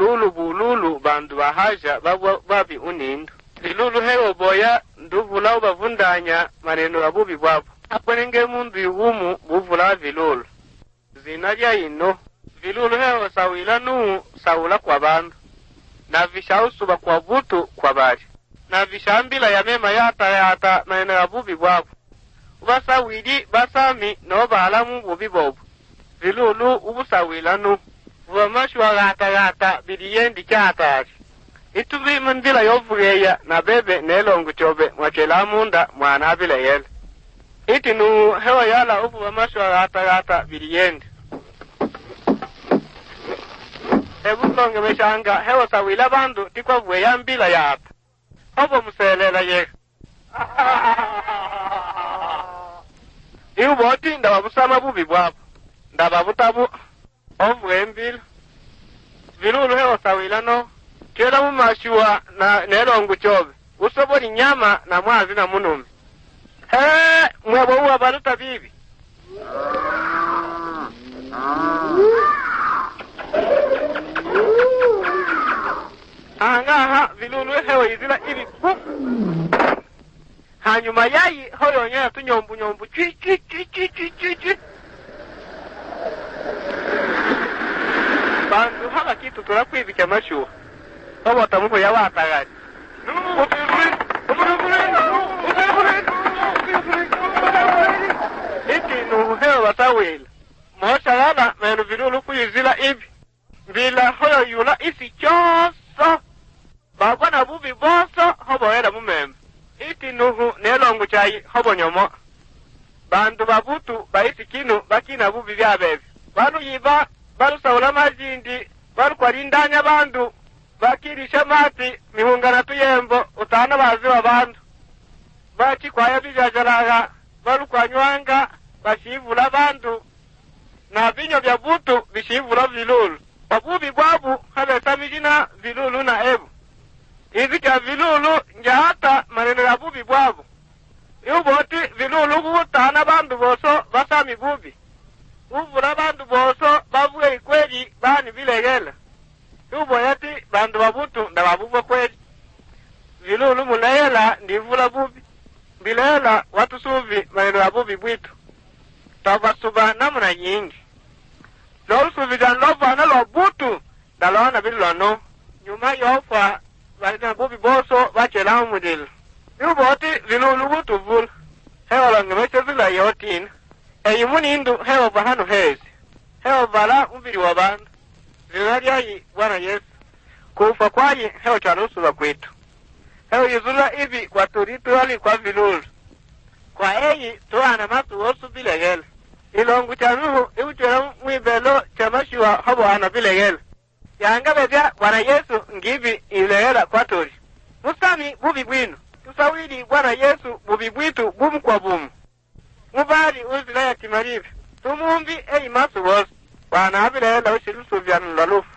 vilulu bululu bandu bahaja babi unindu. Vilulu hewo boya nduvula ubavundanya maneno ya bubi bwabo. Akwenenge mundu yugumu buvula vilulu. Zinarya ino. Vilulu hewo sawila saula kwa bandu. Na vishausuba kwa butu kwa bari. Na vishambila ya mema yata maneno ya bubi bwabo. Ubasawili basami no balamu bubi bobu. Vilulu ubusawila Vamashwa gata bidiyendi chatari. Itubi mandila yovugeya na bebe nelongu chobe mwachela munda mwana abila yele. Iti hewa yala ubu vamashwa gata bidiyendi. Ebu longe meshanga hewa sawila bandu tikwa vueya mbila yata. Obo muselela ye. Iu boti ndababusama bubi bwabu. Ndababutabu. Ovwembili. Vilulu hewa sawila Kela mumashua na nelongu chobe. Usobori nyama na mwazi na munumi. Mwebo uwa baluta bibi. Angaha vilulu hewa izila ibi. Hanyuma yayi hoyo nyaya tu nyombu. Chi. Bandu haka kitu tulakwibika mashuha. Obo tamuko ya watagari. Iti hewa watawila. Mosha yala menu vilulu kuyizila ibi. Vila hoyo yula isi choso. Bagwa na bubi boso hobo yeda mumembe. Iti nelongu chayi hobo nyomo. Bandu babutu baisi kinu bakina bubi vya bebe. Banu yiba baru sawula majindi, baru kwarindanya bandu, bakirisha mati, mihungana tuyembo, utana baziwa bandu. Bachi kwaya bijajalaga, baru kwanywanga, bashivula bandu, na vinyo vya butu, bishivula vilulu. Wabubi bwabu, habesa mijina vilulu na ebu. Izika vilulu, njahata maneno ya bubi bwabu. Yuboti vilulu kuhutana bandu boso, basami bubi. Uvula bandu boso bavuge ikweli bani bilegela. Yubo yati bandu babutu nda babuva kweli. Vilulu munayela ndivula bubi. Bilela watu suvi maneno ya bubi bwitu. Tabasuba namuna nyingi. Lolu suvi janlova na lo butu dalona bilono. Nyuma yofa maneno ya bubi boso bachela umudil. Yubo yati vilulu butu vula. Hewa langemeche zila yotin. Eyimuni indu hewa bahanu hezi. Hewa bala umbiri wa bandu. Zinaryayi Bwana Yesu. Kufa kwayi hewa chalusula kwetu. Hewa yuzula ibi kwa turitu wali kwa vilulu. Kwa eyi tuwana masu wosu bilegele. Ilongu chanuhu iwuchera mwibelo chamashiwa hobo wana bilegele. Yanga bezya Bwana Yesu ngibi ilegela kwa turi. Musami bubi bwinu. Tusawili Bwana Yesu bubi bwitu bumu kwa bumu. Mubari uzila ya kimaribi. Tumumbi masu wosu. Wana habila hela ushilusu vya nulalufu.